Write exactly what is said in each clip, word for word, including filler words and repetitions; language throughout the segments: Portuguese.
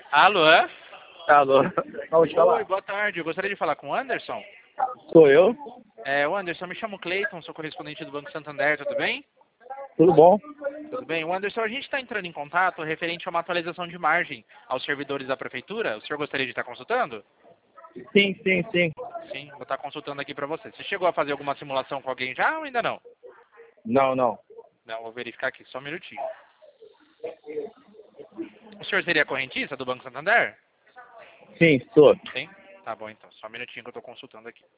Alô? Alô? Vamos falar. Oi, boa tarde. Eu gostaria de falar com o Anderson. Sou eu? É, o Anderson, me chamo Cleiton, sou correspondente do Banco Santander, tudo bem? Tudo bom? Tudo bem. O Anderson, a gente está entrando em contato referente a uma atualização de margem aos servidores da Prefeitura. O senhor gostaria de estar consultando? Sim, sim, sim. Sim, vou estar consultando aqui para você. Você chegou a fazer alguma simulação com alguém já ou ainda não? Não, não. Não, vou verificar aqui, só um minutinho. O senhor seria correntista do Banco Santander? Sim, sou. Sim? Tá bom então, só um minutinho que eu estou consultando aqui.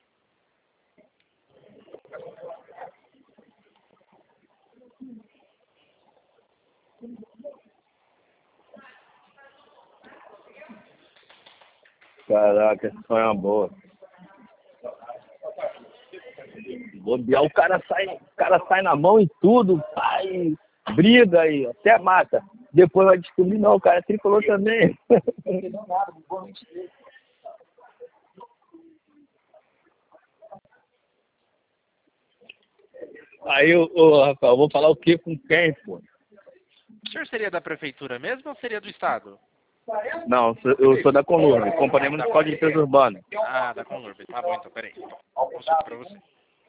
Caraca, essa foi uma boa. Bobear, o cara sai, o cara sai na mão e tudo, sai, briga e até mata. Depois vai descobrir, não, o cara é tricolor também. Aí, ô, ô, Rafael, eu vou falar o que com quem, pô? O senhor seria da Prefeitura mesmo ou seria do Estado? Não, eu sou da Conurb, Companhia Municipal de Limpeza Urbana. Ah, da Conurb. Tá bom então, peraí. Consulto para você.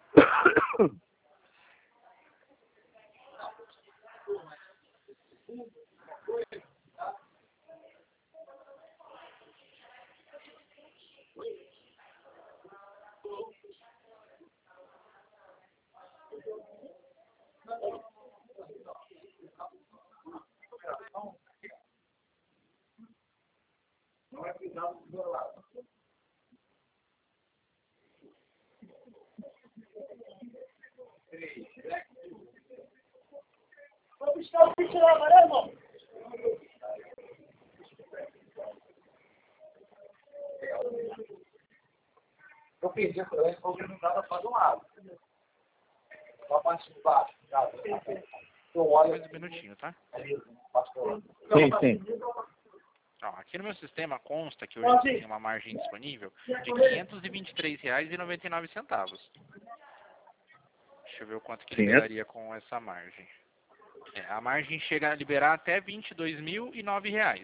Eu perdi a colher, porque não dá para um lado. Só a parte de baixo. Mais um minutinho, tá? Sim, sim. Ó, aqui no meu sistema consta que hoje tem uma margem disponível de quinhentos e vinte e três reais e noventa e nove centavos. Deixa eu ver o quanto que Sim, é? liberaria com essa margem. É, a margem chega a liberar até vinte e dois mil e nove reais.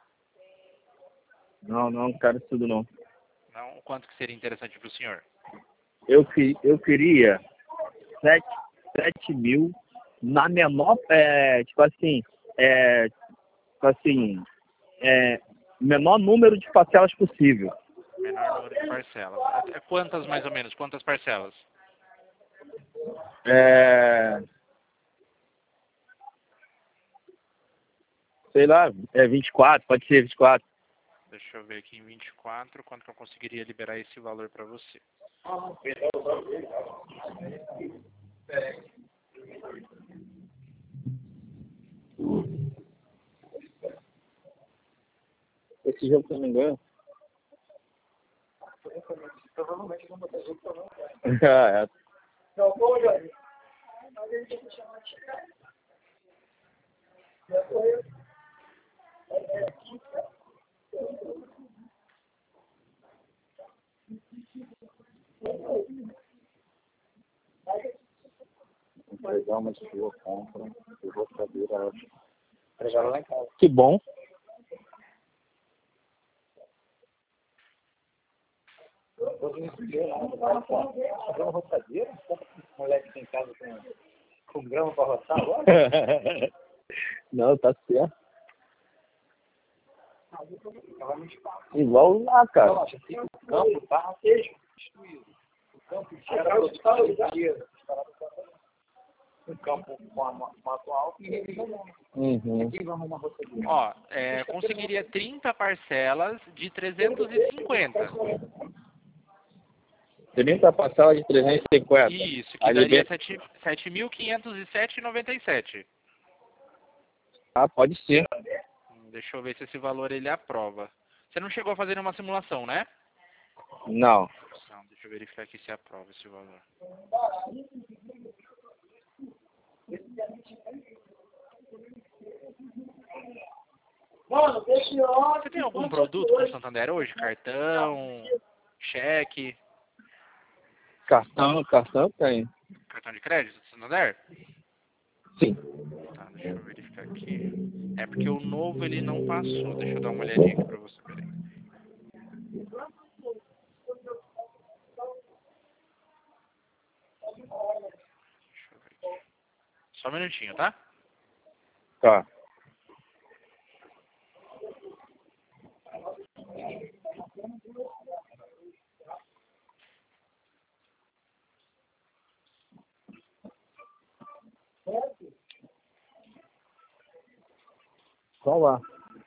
Não, não quero isso tudo não. Não, o quanto que seria interessante para o senhor? Eu, que- eu queria sete, sete mil na menor, é, tipo assim, é, tipo assim, é, menor número de parcelas possível. Menor número de parcelas. Até quantas mais ou menos? Quantas parcelas? É, sei lá, é vinte e quatro, pode ser vinte e quatro. Deixa eu ver aqui em vinte e quatro, quanto que eu conseguiria liberar esse valor para você. Esse jogo que eu não ganho. Provavelmente não vou ter jeito para não. Ah, é. Não, pô, Jorge. Vai dar uma sua compra, eu vou saber a hora. Já lá em casa. Que bom. Vou vir aqui, fazer uma roçadeira? Moleque tem em casa com, com grama para roçar agora? Não, tá certo. Igual lá, cara. Não, já tem o campo, tá? Destruído. O campo era produção inteira. Um campo com a mato alto e revisão. Uhum. Aqui vamos uma roçadeira. Ó, é, conseguiria trinta parcelas de trezentos e cinquenta. trinta parcelas de trezentos e cinquenta. Isso, que Aí daria liber- sete mil quinhentos e sete reais e noventa e sete. Ah, pode ser. Hum, Deixa eu ver se esse valor ele aprova. Você não chegou a fazer nenhuma simulação, né? Não. Não, deixa eu verificar aqui se aprova esse valor. Mano, deixa eu... Você tem algum produto com o Santander hoje? Cartão, cheque, Cartão, cartão tem. cartão de crédito do Santander? Sim. Tá, deixa eu verificar aqui. É porque o novo ele não passou. Deixa eu dar uma olhadinha aqui pra você. Peraí. Deixa eu ver aqui. Só um minutinho, tá? Tá. Só lá.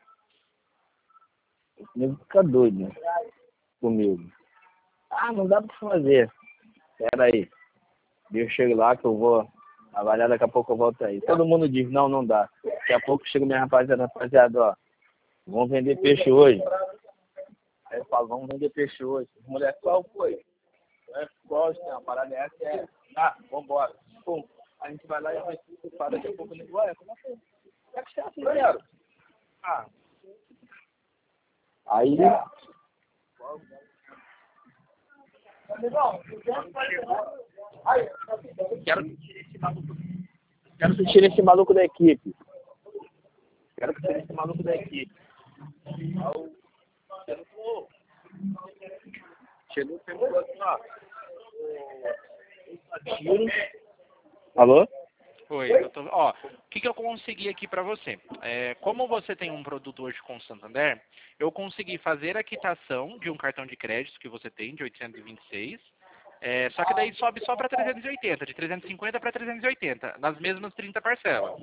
Ele fica doido, né? Comigo. Ah, não dá pra fazer. Pera aí. Eu chego lá que eu vou trabalhar, daqui a pouco eu volto aí. Todo mundo diz, não, não dá. Daqui a pouco chega minha rapaziada, rapaziada, ó. Vamos vender peixe hoje. Aí eu falo, vamos vender peixe hoje. Mulher, qual foi? É, qual, tem uma parada essa é. Ah, vambora. Pum. A gente vai lá e vai se ocupar daqui a pouco. Ué, como assim? É que você assim, zero. Ah. Aí. Quero que tire esse maluco. Quero que tire esse maluco da equipe. Quero que tire esse maluco da equipe. Chegou, pegou assim, ó. Tiro. Alô? Oi, eu tô... Ó, o que, que eu consegui aqui para você? É, como você tem um produto hoje com o Santander, eu consegui fazer a quitação de um cartão de crédito que você tem, de oitocentos e vinte e seis, é, só que daí sobe só para trezentos e oitenta, de trezentos e cinquenta para trezentos e oitenta, nas mesmas trinta parcelas.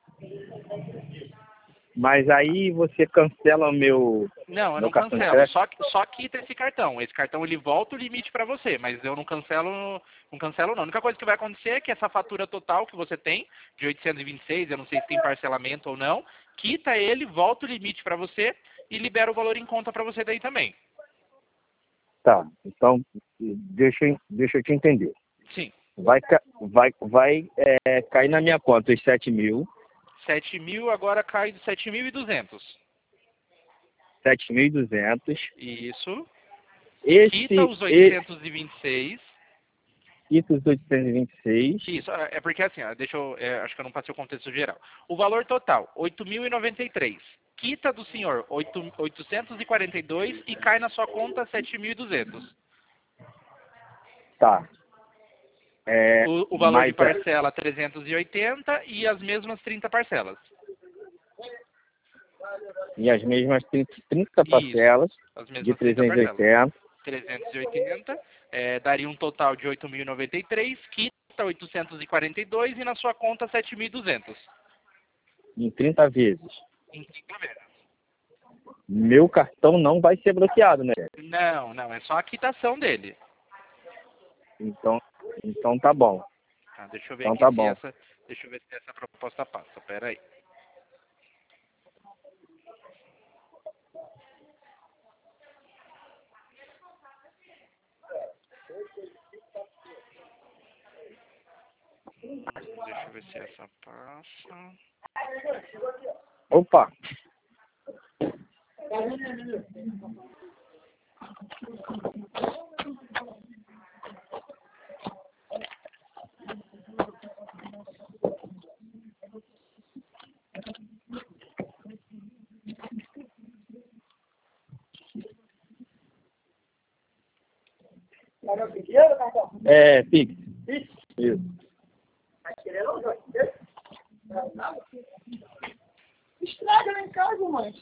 Mas aí você cancela o meu... Não, eu meu não cartão de cancelo, crédito? só, só quita esse cartão. Esse cartão ele volta o limite para você, mas eu não cancelo, não cancelo não. A única coisa que vai acontecer é que essa fatura total que você tem, de oitocentos e vinte e seis, eu não sei se tem parcelamento ou não, quita ele, volta o limite para você e libera o valor em conta para você daí também. Tá, então deixa, eu- deixa eu te entender. Sim. Vai, ca- vai, vai é, cair na minha conta os sete mil. sete mil agora cai de sete mil e duzentos. sete mil e duzentos. Isso. Esse, Quita os oitocentos e vinte e seis. Quita os oitocentos e vinte e seis. Isso, é porque assim, ó, deixa eu, é, acho que eu não passei o contexto geral. O valor total, oito mil e noventa e três. Quita do senhor oito, oitocentos e quarenta e dois e cai na sua conta sete mil e duzentos. Tá. É, O, o valor de mas, parcela trezentos e oitenta e as mesmas trinta parcelas. e as mesmas trinta, trinta parcelas As de mesmas trinta trezentos e parcelas. oitenta. trezentos e oitenta, é, daria um total de oito mil e noventa e três, quita oitocentos e quarenta e dois e na sua conta sete mil e duzentos. Em trinta vezes. Em trinta vezes. Meu cartão não vai ser bloqueado, né? Não, não, é só a quitação dele. Então, então tá bom. Tá, deixa eu ver Então aqui tá se bom. essa, deixa eu ver se essa proposta passa. Pera aí. Deixa eu ver se essa passa. Opa! É, Pix. Isso. Estraga lá em casa, mãe.